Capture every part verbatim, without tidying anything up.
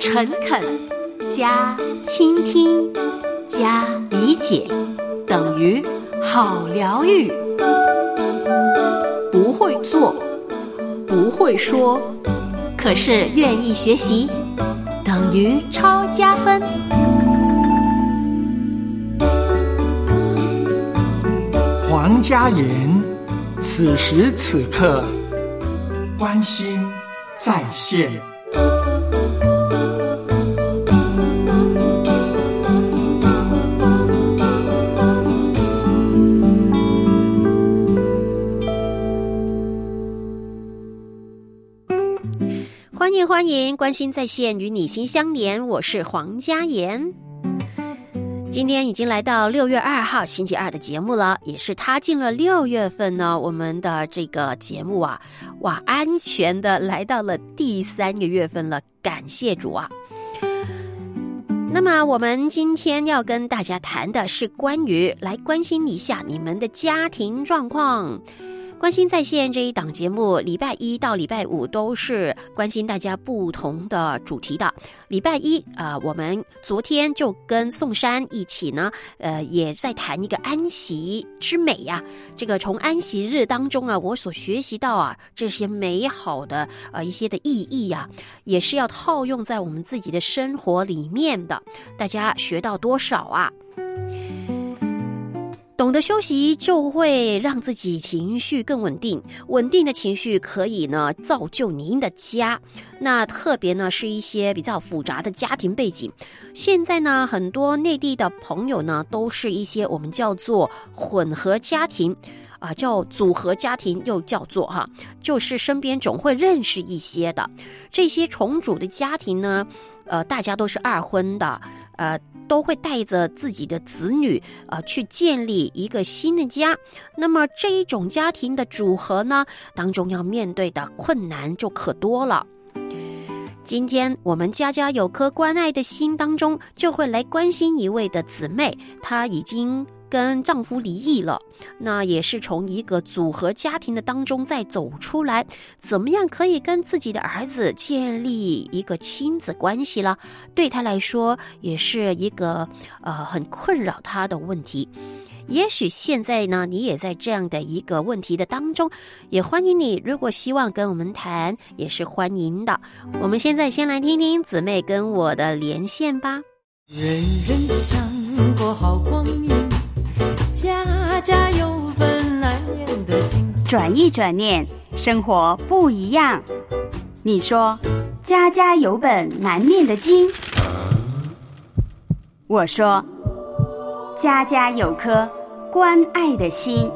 诚恳加倾听加理解等于好疗愈。不会做，不会说，可是愿意学习，等于超加分。 黄家言，此时此刻关心在线。 欢迎欢迎，关心在线与你心相连，我是黄家言。今天已经来到六月二号星期二的节目了，也是踏进了六月份呢，我们的这个节目啊，哇，安全的来到了第三个月份了，感谢主啊。那么我们今天要跟大家谈的是关于来关心一下你们的家庭状况。关心在线这一档节目，礼拜一到礼拜五都是关心大家不同的主题的。礼拜一啊、呃，我们昨天就跟宋珊一起呢，呃，也在谈一个安息之美呀、啊。这个从安息日当中啊，我所学习到啊，这些美好的呃一些的意义呀、啊，也是要套用在我们自己的生活里面的。大家学到多少啊？懂得休息就会让自己情绪更稳定，稳定的情绪可以呢造就您的家。那特别呢是一些比较复杂的家庭背景，现在呢很多内地的朋友呢都是一些我们叫做混合家庭啊、呃，叫组合家庭，又叫做哈，就是身边总会认识一些的这些重组的家庭呢，呃，大家都是二婚的，呃。都会带着自己的子女呃去建立一个新的家。那么这一种家庭的组合呢，当中要面对的困难就可多了。今天我们家家有颗关爱的心当中，就会来关心一位的姊妹，她已经跟丈夫离异了，那也是从一个组合家庭的当中再走出来，怎么样可以跟自己的儿子建立一个亲子关系了？对她来说也是一个呃很困扰她的问题。也许现在呢，你也在这样的一个问题的当中，也欢迎你，如果希望跟我们谈，也是欢迎的。我们现在先来听听姊妹跟我的连线吧。 人人想过好光明，家家有本难念的经。 转一转念，生活不一样。你说家家有本难念的经，我说家家有颗关爱的心。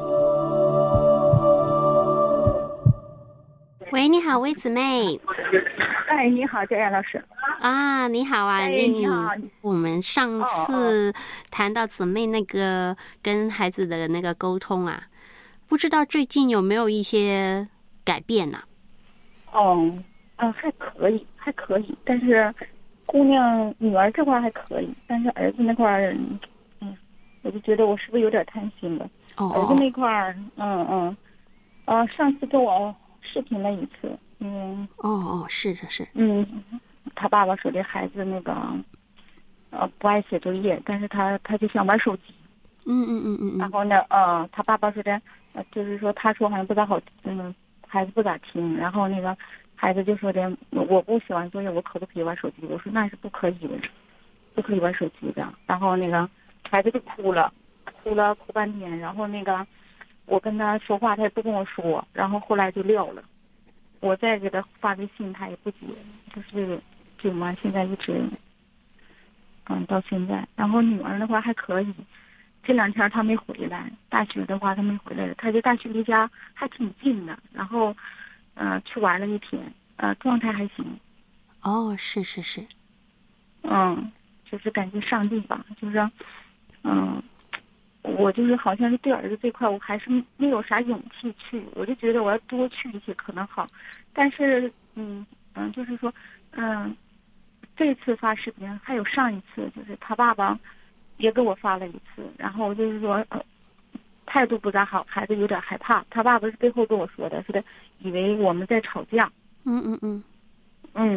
喂，你好，魏姊妹。 哎，你好，佳雅老师。 啊，你好啊， 哎，你好。 我们上次谈到姊妹那个跟孩子的那个沟通啊，不知道最近有没有一些改变呢、 啊？哦，嗯，还可以，还可以，但是姑娘女儿这块还可以，但是儿子那块儿，嗯，我就觉得我是不是有点贪心了？ 哦， 儿子那块儿，嗯嗯，呃，上次跟我视频了一次，嗯， 哦哦，是是是， 嗯，他爸爸说这孩子那个，呃，不爱写作业，但是他他就想玩手机， 嗯嗯嗯嗯， 然后呢，呃，他爸爸说的，呃，就是说他说好像不咋好，嗯，孩子不咋听，然后那个孩子就说的，我不写完作业，我可不可以玩手机？我说那是不可以的，不可以玩手机的。然后那个孩子就哭了，哭了哭半天，然后那个我跟他说话，他也不跟我说，然后后来就撂了。我再给他发微信，他也不接，就是就嘛，现在一直，嗯，到现在。然后女儿的话还可以，这两天她没回来，大学的话她没回来，她这大学离家还挺近的，然后，呃，去玩了一天，呃，状态还行。 哦，是是是， 嗯，就是感觉上进吧，就是，嗯。我就是好像是对儿子这块，我还是没有啥勇气去，我就觉得我要多去一些可能好，但是嗯嗯，就是说嗯，这次发视频还有上一次，就是他爸爸也给我发了一次，然后就是说呃态度不咋好，孩子有点害怕，他爸爸是背后跟我说的，说的以为我们在吵架， 嗯嗯嗯， 嗯，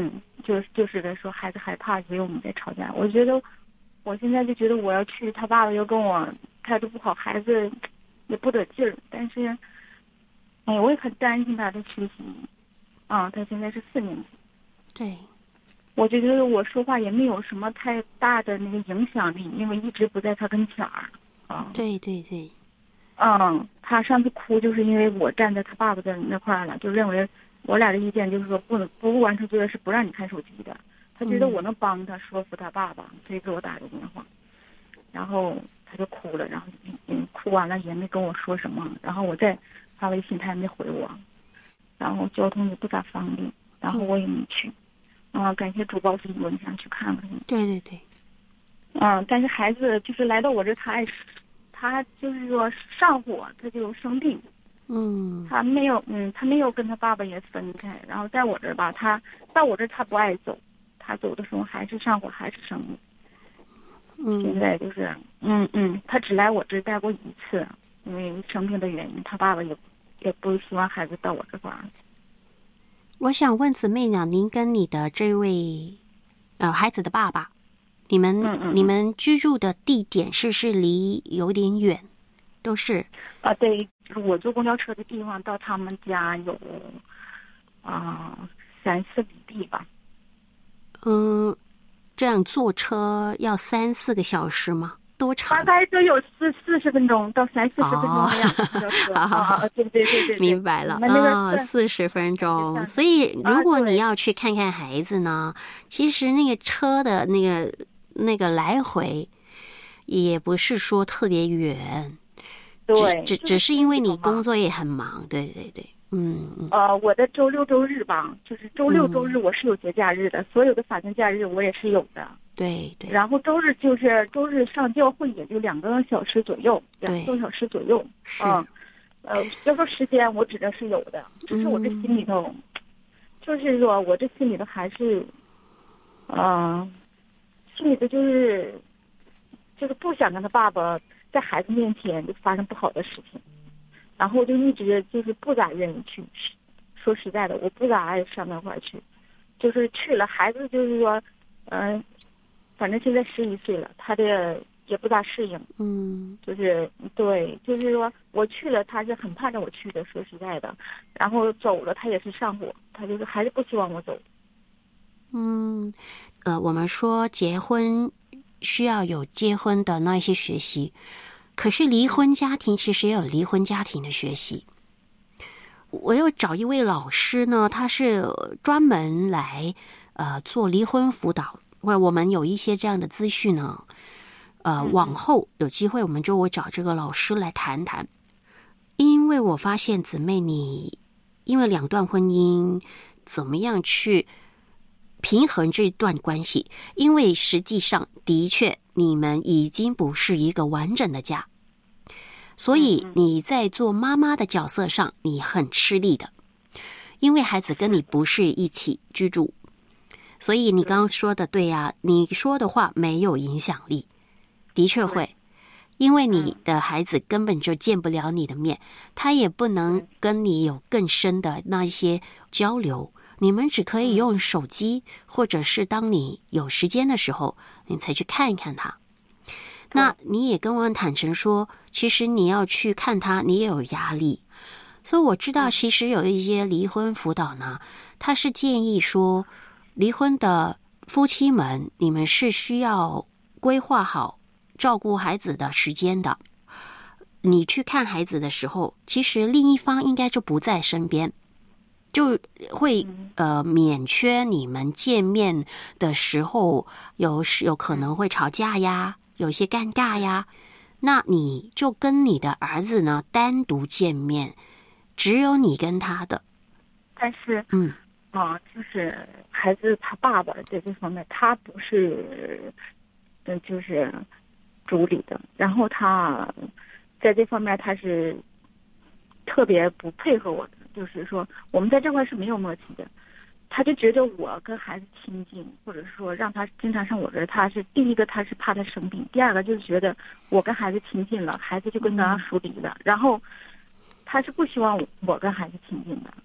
就是就是在说孩子害怕，所以我们在吵架。我觉得我现在就觉得我要去，他爸爸又跟我态度不好，孩子也不得劲儿。但是，哎，我也很担心他的学习。啊，他现在是四年级。 对。 我就觉得我说话也没有什么太大的那个影响力，因为一直不在他跟前儿。啊。 对对对。 嗯，他上次哭就是因为我站在他爸爸的那块儿了，就认为我俩的意见就是说不能不完成作业是不让你看手机的。他觉得我能帮他说服他爸爸，所以给我打个电话，然后他就哭了，然后嗯哭完了也没跟我说什么，然后我再发微信他也没回我，然后交通也不咋方便，然后我也没去。啊，感谢主报信，我想去看看。 对对对。 嗯，但是孩子就是来到我这，他爱，他就是说上火，他就生病。 嗯。 他没有，嗯，他没有跟他爸爸也分开，然后在我这儿吧，他到我这儿他不爱走，他走的时候还是上火，还是生病。 嗯。 现在就是，嗯嗯，他只来我这儿待过一次，因为生病的原因，他爸爸也也不希望孩子到我这块儿。 我想问姊妹呢，您跟你的这位呃孩子的爸爸，你们嗯嗯你们居住的地点是不是离有点远？都是啊，对，我坐公交车的地方到他们家有啊、呃、三四里地吧。 嗯，这样坐车要三四个小时吗？多长？ 大概都有四四十分钟到三四十分钟的样子。 好好好， 对对对对， 明白了啊，四十分钟。所以如果你要去看看孩子呢，其实那个车的那个那个来回也不是说特别远， 对， 只只是因为你工作也很忙，对对对。嗯， 呃，我的周六周日吧，就是周六周日我是有节假日的，嗯、所有的法定假日我也是有的。 对对。 然后周日就是周日上教会也就两个小时左右，两个多小时左右。 是。 嗯，呃，要说时间我指的是有的，只是我这心里头，嗯、就是说我这心里头还是，嗯、呃，心里头就是就是不想跟他爸爸在孩子面前就发生不好的事情。然后我就一直就是不咋愿意去，说实在的，我不咋爱上那块儿去，就是去了，孩子就是说，嗯、呃，反正现在十一岁了，他的也不咋适应， 嗯， 就是对，就是说我去了，他是很盼着我去的，说实在的，然后走了，他也是上火，他就是还是不希望我走。 嗯，呃，我们说结婚需要有结婚的那一些学习。可是离婚家庭其实也有离婚家庭的学习。我又找一位老师呢，他是专门来呃做离婚辅导，或我们有一些这样的资讯呢，呃，往后有机会我们就会找这个老师来谈谈。因为我发现姊妹你因为两段婚姻怎么样去平衡这段关系，因为实际上的确你们已经不是一个完整的家，所以你在做妈妈的角色上你很吃力的，因为孩子跟你不是一起居住，所以你刚刚说的对啊，你说的话没有影响力，的确会，因为你的孩子根本就见不了你的面，他也不能跟你有更深的那一些交流，你们只可以用手机，或者是当你有时间的时候你才去看一看他。那你也跟我很坦诚说，其实你要去看他你也有压力，所以我知道其实有一些离婚辅导呢，他是建议说离婚的夫妻们你们是需要规划好照顾孩子的时间的，你去看孩子的时候其实另一方应该就不在身边，就会呃免却你们见面的时候有有可能会吵架呀，有些尴尬呀，那你就跟你的儿子呢单独见面，只有你跟他的。 但是嗯啊，就是孩子他爸爸在这方面他不是嗯就是主理的，然后他在这方面他是特别不配合我的，就是说我们在这块是没有默契的，他就觉得我跟孩子亲近，或者说让他经常上我这儿，他是第一个他是怕他生病，第二个就是觉得我跟孩子亲近了，孩子就跟他疏离了，嗯、然后他是不希望我跟孩子亲近的，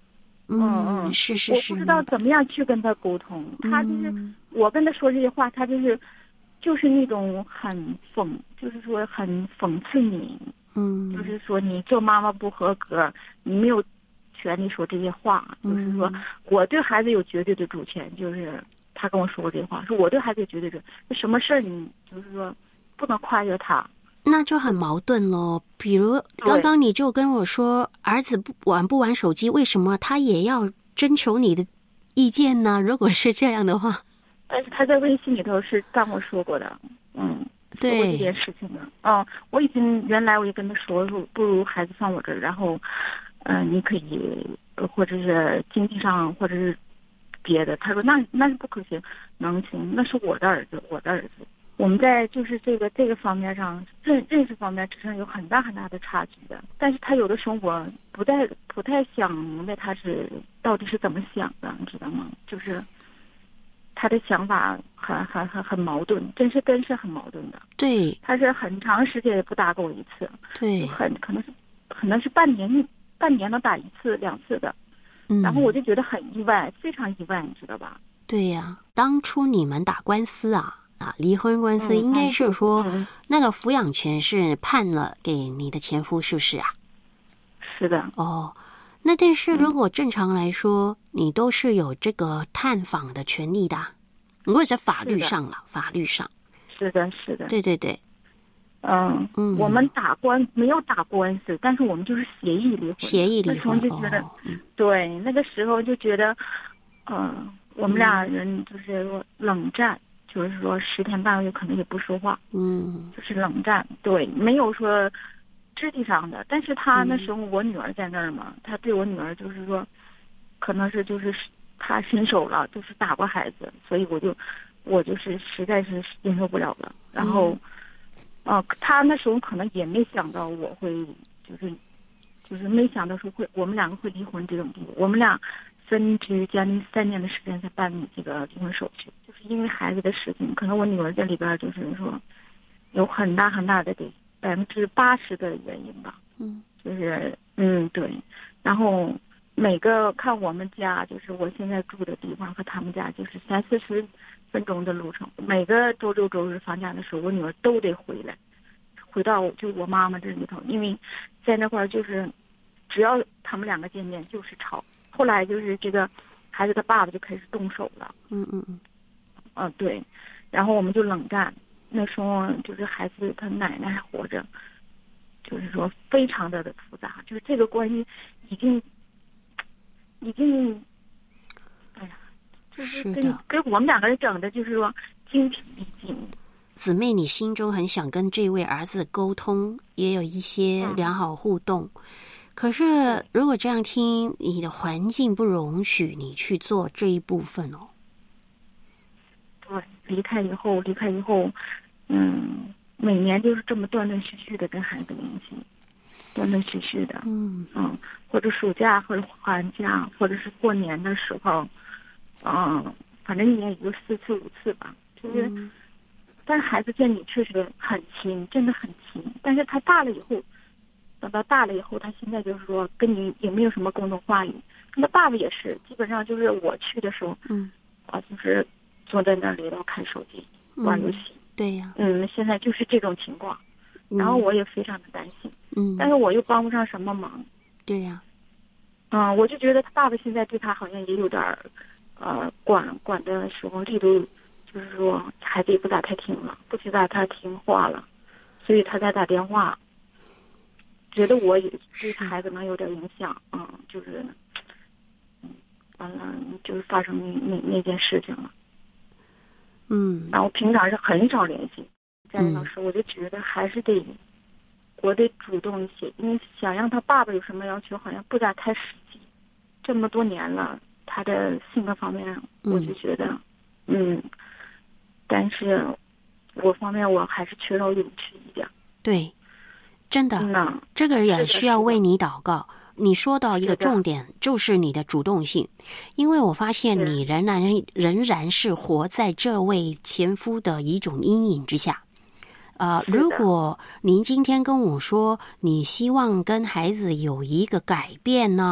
嗯嗯， 是是是， 我不知道怎么样去跟他沟通。他就是、 嗯、 我跟他说这些话，他就是就是那种很讽，就是说很讽刺你。 嗯， 就是说你做妈妈不合格，你没有权利说这些话。 嗯、 就是说我对孩子有绝对的主权，就是他跟我说过这话，说我对孩子有绝对的，什么事儿你就是说不能跨越他。 那就很矛盾咯。比如刚刚你就跟我说儿子不玩不玩手机，为什么他也要征求你的意见呢？如果是这样的话， 但是他在微信里头是跟我说过的，嗯。 对， 说过这件事情的，嗯，我已经原来我也跟他说，不如孩子放我这儿，然后，嗯、呃，你可以，或者是经济上，或者是别的。他说那那是不可行，能行，那是我的儿子，我的儿子。我们在就是这个这个方面上认认识方面之上有很大很大的差距的，但是他有的时候我不太不太想明白他是到底是怎么想的，你知道吗？就是他的想法很很很很矛盾，真是真是很矛盾的。 对， 他是很长时间也不打给我一次， 对， 很可能是可能是半年半年能打一次两次的， 嗯， 然后我就觉得很意外，非常意外，你知道吧？ 对呀、啊，当初你们打官司啊啊，离婚官司应该是说、嗯嗯、那个抚养权是判了给你的前夫，是不是啊？ 是的。 哦，那但是如果正常来说，嗯、你都是有这个探访的权利的，如果是法律上了，法律上。 是的，是的。 对对对。 嗯嗯，我们打官没有打官司，但是我们就是协议离婚。 协议离婚。 那时候就觉得， 哦、 对，那个时候就觉得，嗯、呃，我们俩人就是说冷战。就是说十天半个月可能也不说话， 嗯， 就是冷战，对，没有说肢体上的。但是他那时候我女儿在那儿嘛，嗯、他对我女儿就是说，可能是就是他伸手了，就是打过孩子，所以我就我就是实在是忍受不了了。然后，嗯、呃，他那时候可能也没想到我会就是就是没想到说会我们两个会离婚这种地步，我们俩。分居将近三年的时间才办理这个离婚手续，就是因为孩子的事情，可能我女儿在里边就是说有很大很大的得百分之八十的原因吧， 嗯， 就是嗯对，然后每个看我们家就是我现在住的地方和他们家就是三四十分钟的路程，每个周六周日放假的时候，我女儿都得回来，回到就是我妈妈这里头，因为在那块儿就是只要他们两个见面就是吵。后来就是这个孩子的爸爸就开始动手了， 嗯嗯嗯， 嗯、呃、对，然后我们就冷战。那时候就是孩子他奶奶还活着，就是说非常的的复杂，就是这个关系已经已经，哎呀，就是跟跟我们两个人整的，就是说精疲力尽。 姊妹，你心中很想跟这位儿子沟通，也有一些良好互动。嗯，可是，如果这样听，你的环境不容许你去做这一部分哦。 对，离开以后，离开以后，嗯，每年就是这么断断续续的跟孩子联系，断断续续的， 嗯嗯，或者暑假，或者寒假，或者是过年的时候，嗯，反正一年也就四次五次吧，就是，嗯、但是孩子见你确实很亲，真的很亲，但是他大了以后。等到大了以后，他现在就是说跟你也没有什么共同话语。他爸爸也是，基本上就是我去的时候， 嗯， 啊，就是坐在那里然后看手机、玩游戏。 嗯、对呀、啊。 嗯，现在就是这种情况，然后我也非常的担心。 嗯。 但是我又帮不上什么忙。 对呀、 啊。嗯，我就觉得他爸爸现在对他好像也有点儿，呃，管管的时候力度，就是说孩子也不咋太听了，不知道他听话了，所以他在打电话。觉得我也对孩子能有点影响，嗯，就是，嗯，完了就是发生那那那件事情了， 嗯， 然后平常是很少联系。佳怡老师，我就觉得还是得，我得主动一些，因为想让他爸爸有什么要求，好像不咋太实际。这么多年了，他的性格方面，我就觉得，嗯，嗯但是我方面我还是缺少勇气一点。 对。真的，嗯、这个也需要为你祷告。你说到一个重点，就是你的主动性，因为我发现你仍然仍然是活在这位前夫的一种阴影之下。呃，如果您今天跟我说你希望跟孩子有一个改变呢，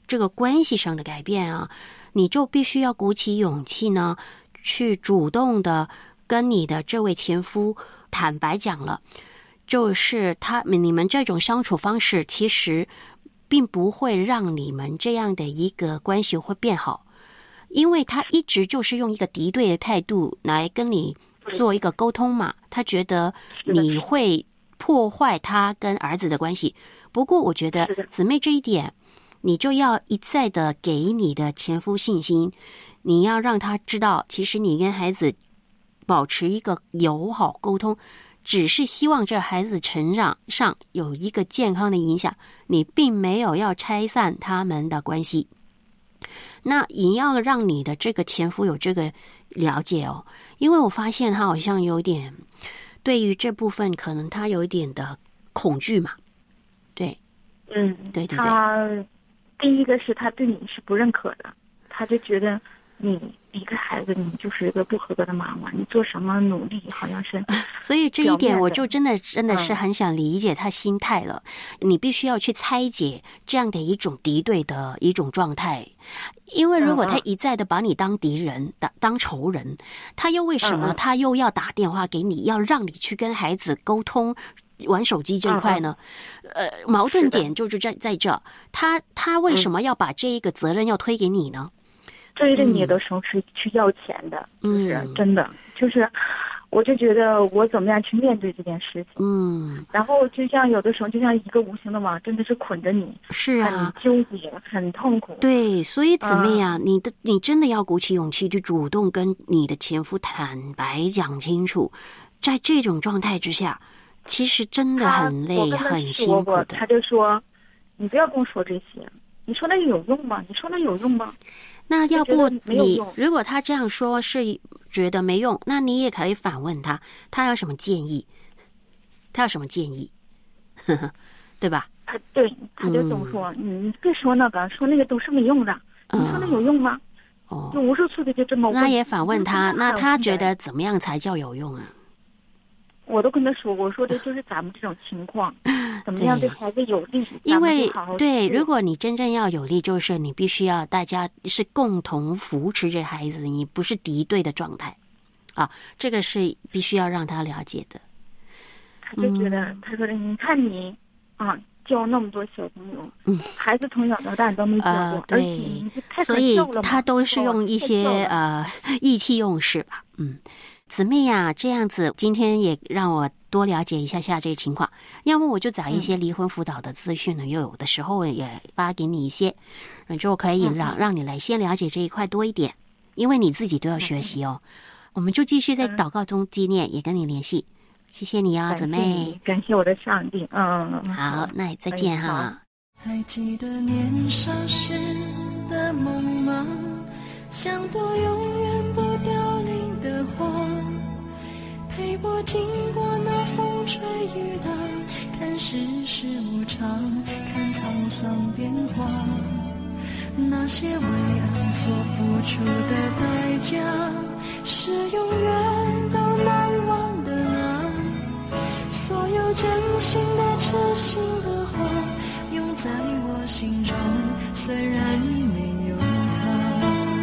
这个关系上的改变啊，你就必须要鼓起勇气呢，去主动的跟你的这位前夫坦白讲了，就是他你们这种相处方式其实并不会让你们这样的一个关系会变好，因为他一直就是用一个敌对的态度来跟你做一个沟通嘛，他觉得你会破坏他跟儿子的关系。不过我觉得姊妹这一点，你就要一再的给你的前夫信心，你要让他知道，其实你跟孩子保持一个友好沟通，只是希望这孩子成长上有一个健康的影响，你并没有要拆散他们的关系。那你要让你的这个前夫有这个了解哦，因为我发现他好像有点对于这部分可能他有一点的恐惧嘛。对， 嗯， 对对对。 他第一个是他对你是不认可的，他就觉得你一个孩子，你就是一个不合格的妈妈，你做什么努力好像是。 所以这一点我就真的真的是很想理解他心态了。嗯、你必须要去拆解这样的一种敌对的一种状态，因为如果他一再的把你当敌人、当当仇人，他又为什么他又要打电话给你，要让你去跟孩子沟通？玩手机这一块呢，呃，矛盾点就是在在这，他他为什么要把这一个责任要推给你呢？ 追着你的时候是去要钱的， 嗯， 就是真的，就是我就觉得我怎么样去面对这件事情， 嗯， 然后就像有的时候就像一个无形的网，真的是捆着你， 是啊， 很纠结，很痛苦。 对，所以姊妹啊，嗯、你的你真的要鼓起勇气去主动跟你的前夫坦白讲清楚，在这种状态之下。其实真的很累很辛苦的。 他就说你不要跟我说这些，你说那有用吗？你说那有用吗？ 那要不你如果他这样说是觉得没用，那你也可以反问他，他有什么建议？他有什么建议？呵呵，对吧？ 他对他就总说、嗯、你别说那个，说那个都是没用的，你说那有用吗？哦，就无数次的就这么问。 那也反问他，那他觉得怎么样才叫有用啊？ 我都跟他说，我说的就是咱们这种情况，怎么样对孩子有利？ 因为好好对，如果你真正要有利，就是你必须要大家是共同扶持这孩子，你不是敌对的状态啊，这个是必须要让他了解的。 他就觉得，嗯、他说的，你看你啊，教那么多小朋友，嗯，孩子从小到大都没教过， 呃、对， 而且你太所以他都是用一些呃意气用事吧，嗯。姊妹呀、啊，这样子今天也让我多了解一下下这个情况，要么我就找一些离婚辅导的资讯呢，又、嗯、有的时候也发给你一些，就可以让、嗯、让你来先了解这一块多一点，因为你自己都要学习哦。嗯、我们就继续在祷告中纪念，嗯、也跟你联系，谢谢你啊，姊妹， 感谢我的上帝，嗯， 好，那再见哈。 还记得年少时的梦吗？像朵永远不凋零的花，陪我经过那风吹雨打，看世事无常，看沧桑变化，那些为爱所付出的代价，是永远都难忘的啊！所有真心的痴心的话，永在我心中，虽然已没有他。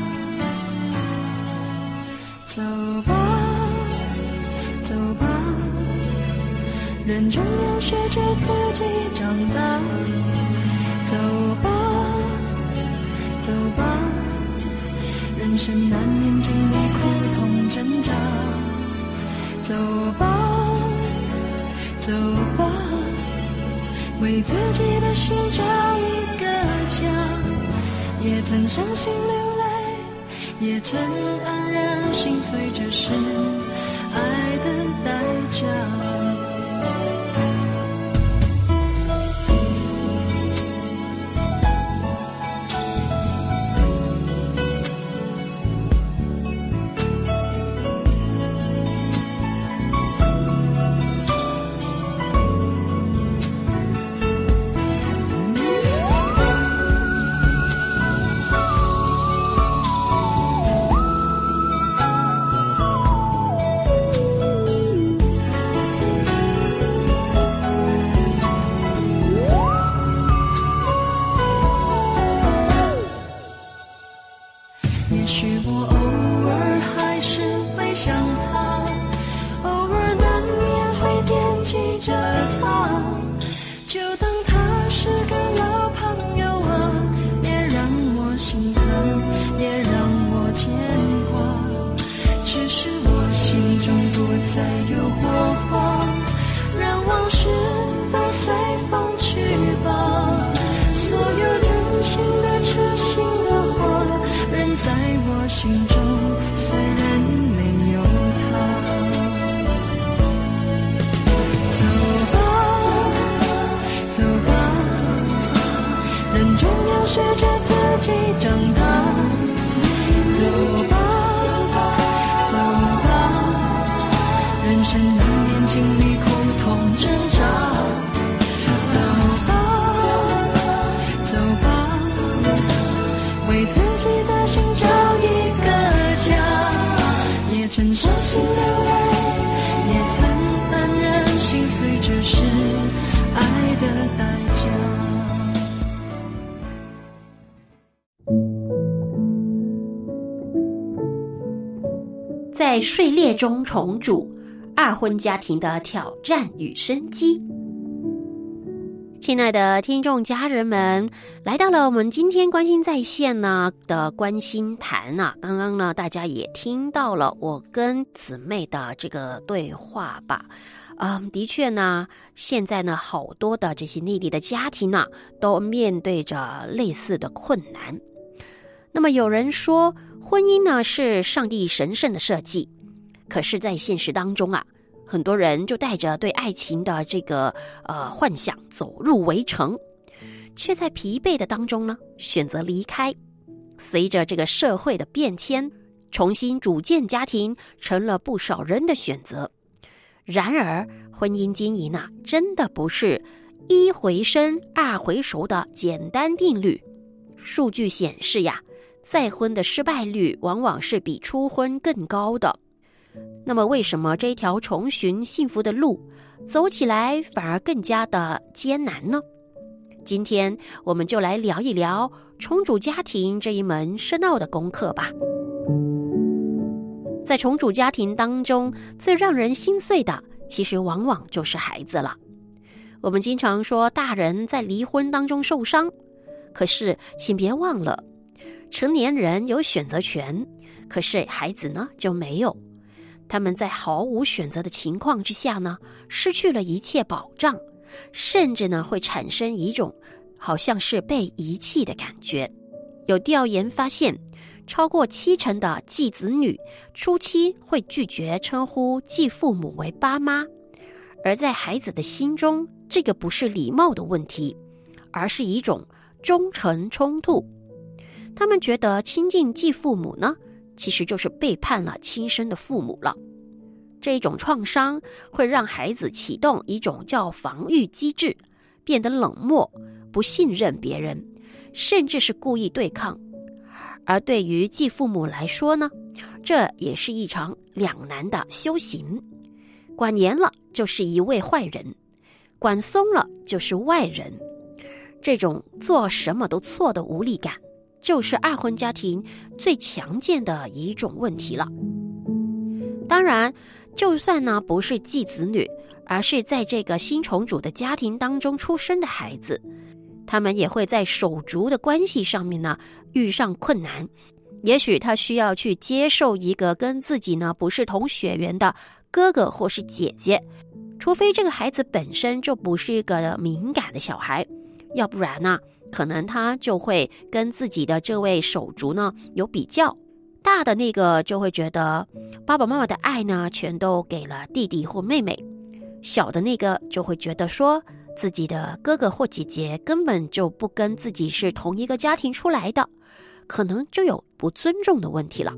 走吧，走吧，人终要学着自己长大。走吧，走吧，人生难免经历苦痛挣扎。走吧，走吧，为自己的心找一个家。也曾伤心流泪，也曾黯然心碎，这是爱的代价。 也许我偶尔还是会想他，偶尔难免会惦记着他，就当他是个老朋友啊，别让我心疼，也让我牵挂，只是我心中不再有火花，让往事都随风去吧，所有真心的痴心的话仍在我心中，虽然没有他。走吧走吧，人终要学着自己长大，走吧走吧，人生难免经历苦痛挣扎，走吧走吧，为自己的心找一个家，也曾伤心流泪，也曾黯然心碎，只是爱的代价。 在碎裂中重组，二婚家庭的挑战与生机。亲爱的听众家人们，来到了我们今天关心在线呢的关心谈啊，刚刚呢大家也听到了我跟姊妹的这个对话吧。嗯，的确呢，现在呢好多的这些内地的家庭呢都面对着类似的困难。那么有人说婚姻呢是上帝神圣的设计，可是在现实当中啊，很多人就带着对爱情的这个呃幻想走入围城，却在疲惫的当中呢选择离开。随着这个社会的变迁，重新组建家庭成了不少人的选择。然而婚姻经营啊，真的不是一回生二回熟的简单定律。数据显示呀，再婚的失败率往往是比初婚更高的。那么为什么这条重寻幸福的路走起来反而更加的艰难呢？今天我们就来聊一聊重组家庭这一门深奥的功课吧。在重组家庭当中，最让人心碎的其实往往就是孩子了。我们经常说大人在离婚当中受伤，可是请别忘了，成年人有选择权，可是孩子呢就没有。他们在毫无选择的情况之下呢，失去了一切保障，甚至呢会产生一种好像是被遗弃的感觉。有调研发现，超过七成的继子女初期会拒绝称呼继父母为爸妈，而在孩子的心中，这个不是礼貌的问题，而是一种忠诚冲突。他们觉得亲近继父母呢，其实就是背叛了亲生的父母了。这种创伤会让孩子启动一种叫防御机制，变得冷漠，不信任别人，甚至是故意对抗。而对于继父母来说呢，这也是一场两难的修行。管严了就是一位坏人，管松了就是外人。这种做什么都错的无力感，就是二婚家庭最常见的一种问题了。当然，就算呢不是继子女，而是在这个新重组的家庭当中出生的孩子，他们也会在手足的关系上面呢遇上困难。也许他需要去接受一个跟自己呢不是同血缘的哥哥或是姐姐，除非这个孩子本身就不是一个敏感的小孩，要不然呢可能他就会跟自己的这位手足呢有比较。大的那个就会觉得爸爸妈妈的爱呢全都给了弟弟或妹妹，小的那个就会觉得说自己的哥哥或姐姐根本就不跟自己是同一个家庭出来的，可能就有不尊重的问题了。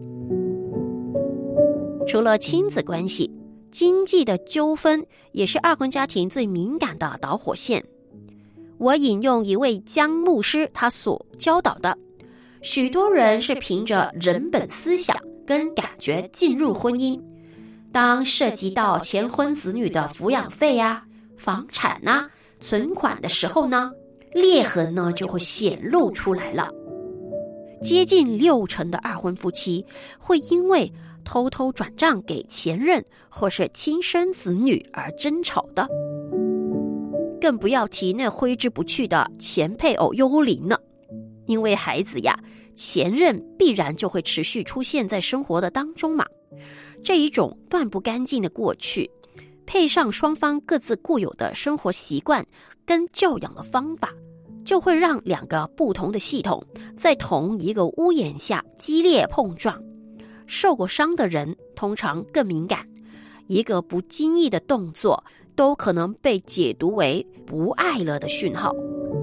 除了亲子关系，经济的纠纷也是二婚家庭最敏感的导火线。我引用一位江牧师他所教导的，许多人是凭着人本思想跟感觉进入婚姻，当涉及到前婚子女的抚养费啊、房产啊、存款的时候呢，裂痕呢就会显露出来了。 接近六成的二婚夫妻会因为偷偷转账给前任或是亲生子女而争吵的。更不要提那挥之不去的前配偶幽灵了，因为孩子呀，前任必然就会持续出现在生活的当中嘛。这一种断不干净的过去，配上双方各自固有的生活习惯跟教养的方法，就会让两个不同的系统在同一个屋檐下激烈碰撞。受过伤的人通常更敏感，一个不经意的动作都可能被解读为不爱了的讯号。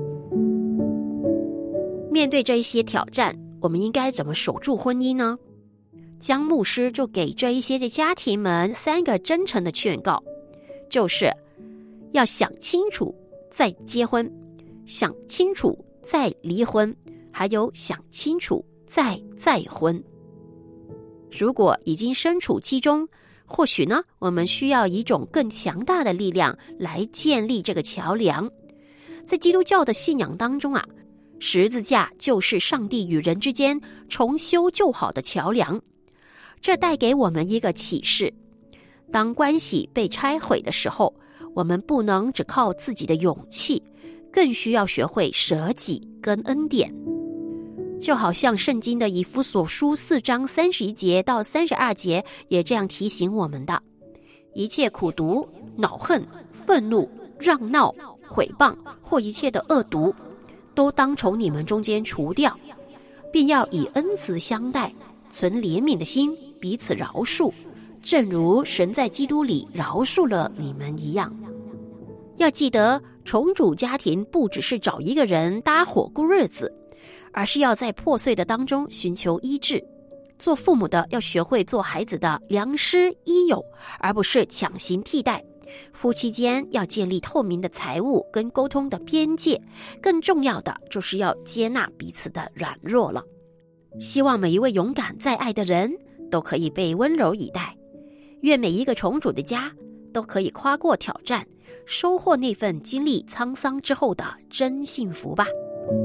面对这一些挑战，我们应该怎么守住婚姻呢？江牧师就给这一些的家庭们三个真诚的劝告，就是要想清楚再结婚，想清楚再离婚，还有想清楚再再婚。如果已经身处其中，或许呢，我们需要一种更强大的力量来建立这个桥梁。在基督教的信仰当中啊，十字架就是上帝与人之间重修旧好的桥梁。这带给我们一个启示：当关系被拆毁的时候，我们不能只靠自己的勇气，更需要学会舍己跟恩典。就好像圣经的以弗所书四章三十一节到三十二节也这样提醒我们的：一切苦毒、恼恨、愤怒、嚷闹、毁谤或一切的恶毒，都当从你们中间除掉，并要以恩慈相待，存怜悯的心，彼此饶恕，正如神在基督里饶恕了你们一样。要记得，重组家庭不只是找一个人搭伙过日子，而是要在破碎的当中寻求医治。做父母的要学会做孩子的良师益友，而不是强行替代。夫妻间要建立透明的财务跟沟通的边界，更重要的就是要接纳彼此的软弱了。希望每一位勇敢在爱的人都可以被温柔以待，愿每一个重组的家都可以跨过挑战，收获那份经历沧桑之后的真幸福吧。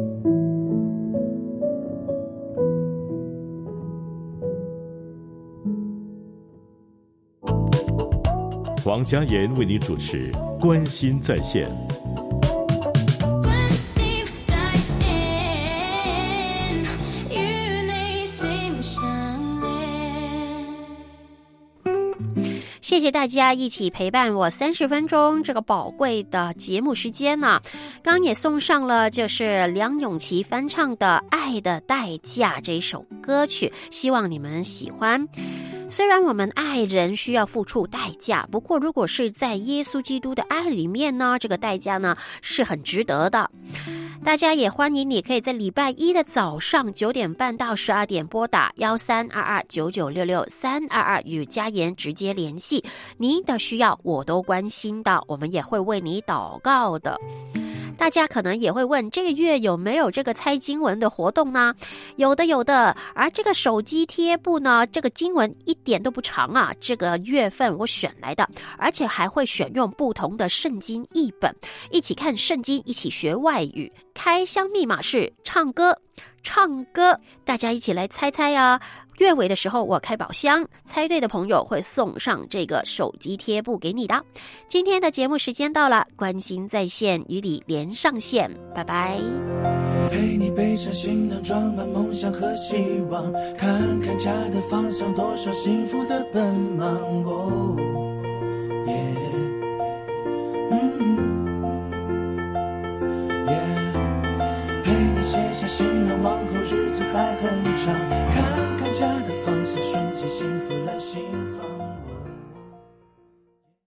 王嘉言为你主持《关心在线》。 关心在线，与你心相连。 谢谢大家一起陪伴我三十分钟这个宝贵的节目时间呢。刚刚也送上了就是梁咏琪翻唱的《爱的代价》这一首歌曲，希望你们喜欢。虽然我们爱人需要付出代价，不过如果是在耶稣基督的爱里面呢，这个代价呢是很值得的。大家也欢迎你可以在礼拜一的早上九点半到十二点拨打幺三二二九九六六三二二与嘉言直接联系，您的需要我都关心的，我们也会为你祷告的。大家可能也会问，这个月有没有这个猜经文的活动呢？有的有的，而这个手机贴布呢，这个经文一点都不长啊，这个月份我选来的，而且还会选用不同的圣经译本，一起看圣经，一起学外语。开箱密码是唱歌，唱歌，大家一起来猜猜啊。月尾的时候我开宝箱，猜对的朋友会送上这个手机贴布给你的。今天的节目时间到了，关心在线与你连上线，拜拜。 陪你背上行囊，装满梦想和希望，看看家的方向，多少幸福的奔忙。哦，耶，嗯，耶，陪你写下行囊，往后日子还很长。